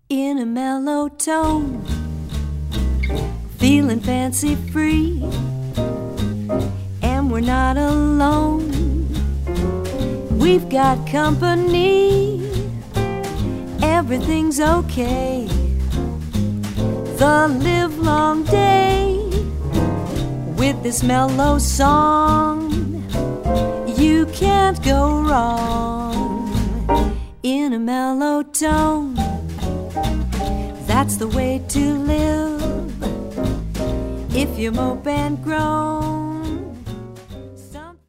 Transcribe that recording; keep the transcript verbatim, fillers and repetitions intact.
in a mellow tone, feeling fancy free, and we're not alone. We've got company, everything's okay. The livelong day with this mellow song, you can't go wrong in a mellow tone. That's the way to live if you mope and groan.